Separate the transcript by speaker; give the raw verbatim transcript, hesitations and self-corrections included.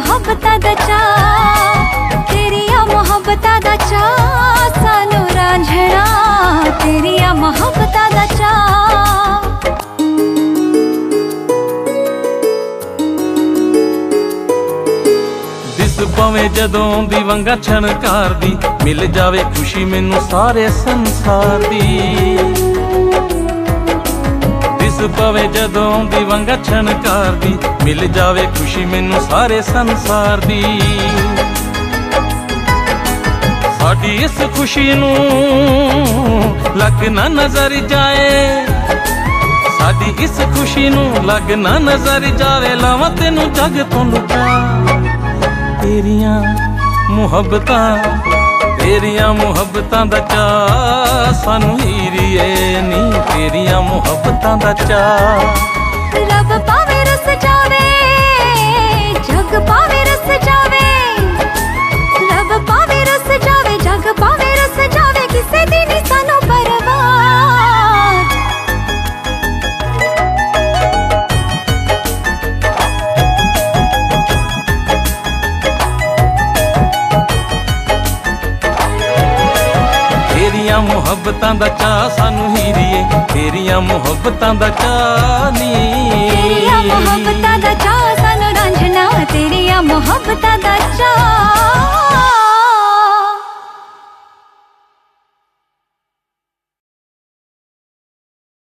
Speaker 1: ਮੁਹੱਬਤਾਂ ਦਾ ਚਾਅ ਤੇਰੀਆਂ ਮੁਹੱਬਤਾਂ ਦਾ ਚਾਅ ਸਾਨੂੰ ਰਾਂਝਣਾ ਤੇਰੀਆਂ ਮੁਹੱਬਤਾਂ ਦਾ ਚਾਅ
Speaker 2: ਦਿਸ ਪਵੇਂ ਜਦੋਂ ਦੀ ਵੰਗਾ ਛਣਕਾਰਦੀ ਮਿਲ ਜਾਵੇ ਖੁਸ਼ੀ ਮੈਨੂੰ ਸਾਰੇ ਸੰਸਾਰ ਦੀ ਦਿਸ ਪਵੇ ਜਦੋਂ ਦੀ ਵੰਗਾ ਛਣਕਾਰਦੀ ਮਿਲ ਜਾਵੇ ਖੁਸ਼ੀ ਮੈਨੂੰ ਸਾਰੇ ਸੰਸਾਰ ਦੀ ਸਾਡੀ ਇਸ ਖੁਸ਼ੀ ਨੂੰ ਲੱਗ ਨਾ ਨਜ਼ਰ ਜਾਏ ਸਾਡੀ ਇਸ ਖੁਸ਼ੀ ਨੂੰ ਲੱਗ ਨਾ ਨਜ਼ਰ ਜਾਵੇ ਲਾਵਾਂ ਤੈਨੂੰ ਜੱਗ ਤੋਂ ਲੁਕਾ ਤੇਰੀਆਂ ਮੁਹੱਬਤਾਂ ਤੇਰੀਆਂ ਮੁਹੱਬਤਾਂ ਦਾ ਚਾਅ ਸਾਨੂੰ ਹੀਰੀਏ ਨੀ ਤੇਰੀਆਂ ਮੁਹੱਬਤਾਂ ਦਾ ਚਾਅ
Speaker 1: ਰੱਬ ਪਾਵੇ ਰਸ ਜਾਵੇ ਜਗ ਪਾਵੇ ਰਸ ਜਾਵੇ ਰੱਬ ਪਾਵੇ ਰਸ ਜਾਵੇ ਜਗ ਪਾਵੇ ਰਸ ਜਾਵੇ ਕਿਸੇ ਦੀ ਨੀ ਸਾਨੂੰ ਪਰਵਾਹ
Speaker 2: ਤੇਰੀਆਂ ਮੁਹੱਬਤਾਂ ਦਾ ਚਾਅ ਸਾਨੂੰ ਹੀਰੀਏ ਤੇਰੀਆਂ ਮੁਹੱਬਤਾਂ ਦਾ ਚਾਅ ਨੀ
Speaker 1: ਤੇਰੀਆਂ ਮੁਹੱਬਤਾਂ ਦਾ ਚਾਅ ਸਾਨੂੰ ਰਾਂਝਣਾ ਤੇਰੀਆਂ ਮੁਹੱਬਤਾਂ ਦਾ ਚਾਅ